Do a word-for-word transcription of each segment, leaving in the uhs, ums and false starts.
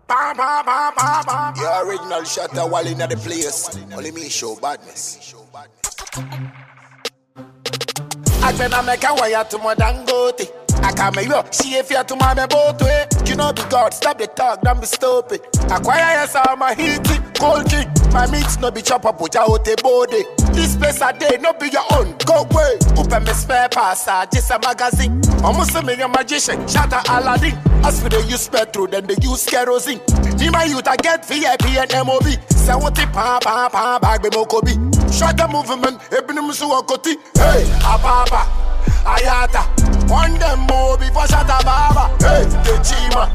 Bam, bam, bam, bam, bam. Your original Shatta Wale in the place. Only me show badness. I can make a wire to my dangote. I can't make you see if you're to my boat way. You know be God, stop the talk, don't be stupid. Acquire yes, I'm a heaty, cold king. My meats no be chop up with out a body. This place a day, no be your own, go away. Open me spare pass, just a magazine. Almost a million magician, Shatta Aladdin. As for the use petrol, then they use kerosene. Me my youth, I get V I P and M O B. Say what it pa pa pa bag be mokobi. Shut the movement, ebini musu wakoti. Hey, ababa, ayata. One them more before Shatta Baba. Hey, Techima,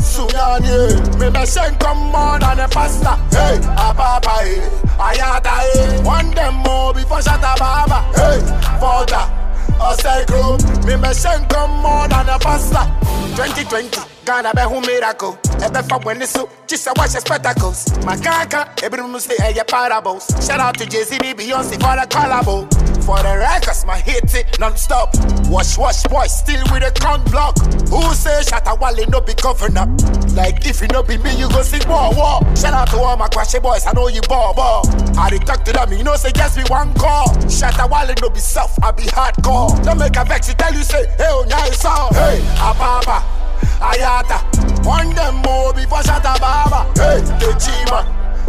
Sunyani. Me me shen come on and a pasta. Hey, ababa, hey, ayata. Hey, one them more before Shatta Baba. Hey, Fota. I say grow, me me shen come on and a pasta. twenty twenty, Ghana be who miracle. Ebe fa when this so, just a watch the spectacles. Makaka, every must say a parables. Shout out to Jay Z, Beyonce for the collabo. For the records, my hit it non-stop. Wash, wash, boy, still with a count block. Who say Shatta Wale no be governor? Like if you no be me, you go sing war, war. Shout out to all my crashy boys, I know you ball, ball. I dey talk to them, you know say just be one call. Shatta Wale no be soft, I be hardcore. Don't make a vex, you tell you say, hey, oh, yeah, it's all. Hey, Ababa, Ayata. One them more before Shatta Baba. Hey, Techima,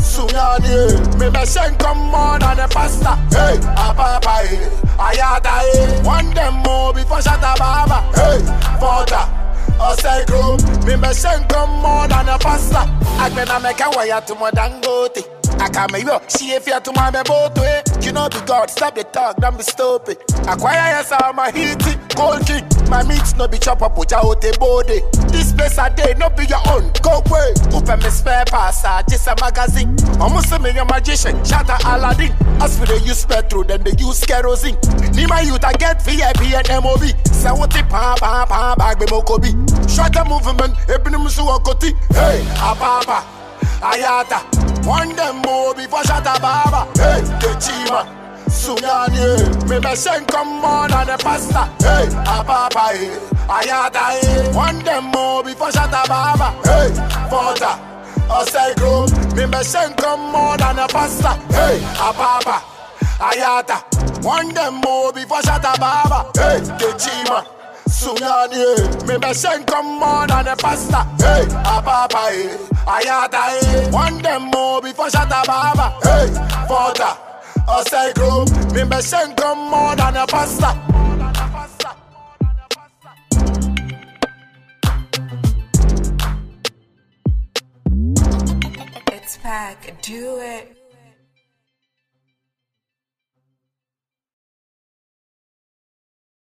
Sunyani. Me me shen come on and a pasta. Hey, Ababa, hey, Ayata. Hey, one them more before Shatta Baba. Hey, Fota. I say grow. Me me shen come on and a pasta. I can make a wire to my dangote. I can't make you see if you're to my boat way. You know be God, stop the talk, don't be stupid. Acquire yes, I'm a heaty, cold king. My meats no be chop up with out a body. This place a day, no be your own, go away. Open me spare pass, just a magazine. Almost a million magician, Shatta Aladdin. As for the use petrol, then they use kerosene. Me my youth, I get V I P and M O B. Say what it pa pa pa bag be mokobi. Shut the movement, ebini musu wakoti. Hey, ababa, ayata. One them more before Shatta Baba. Hey, Techima, Sunyani. Me me shen come on and a pasta. Hey, ababa, hey, ayata. Hey, one them more before Shatta Baba. Hey, Fota, I say grow. Me me shen come on and a pasta. Hey, ababa, ayata. One them more before Shatta Baba. Hey, Techima, Sunyani. Me me shen come on and a pasta. Hey, ababa, hey, ayata. Hey, one them more before Shatta Baba. Hey, Fota, I say grow. Me me shen come on and a pasta. It's Pac, do it.